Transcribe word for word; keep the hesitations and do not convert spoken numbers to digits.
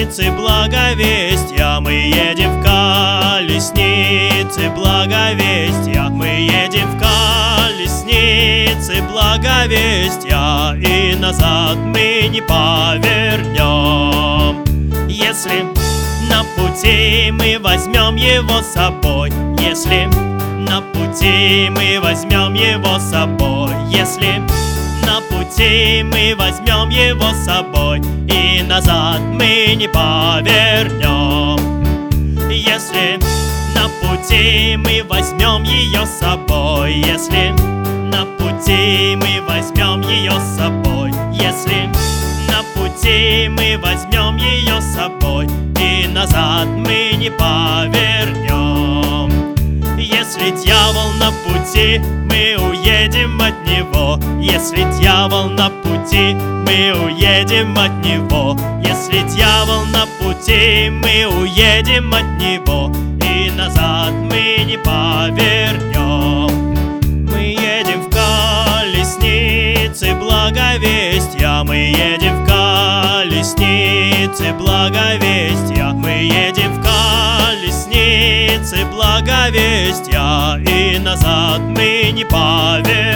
колеснице благовестия, мы едем в колеснице благовестия, мы едем в колеснице благовестия, и назад мы не повернем. Если на пути мы возьмем его с собой, если на пути мы возьмем его с собой, если на пути мы возьмем его с собой, и назад мы не повернем. Если на пути мы возьмем ее с собой, если на пути мы возьмем ее с собой, если на пути мы возьмем ее с собой, и назад мы не повернем. Если дьявол на пути, мы уедем от него. Если дьявол на пути, мы уедем от него. Если дьявол на пути, мы уедем от него, и назад мы не повернем. Мы едем в колеснице благовестия, мы едем в колеснице благовестия, мы едем в колеснице благовестия, и назад мы не повернем.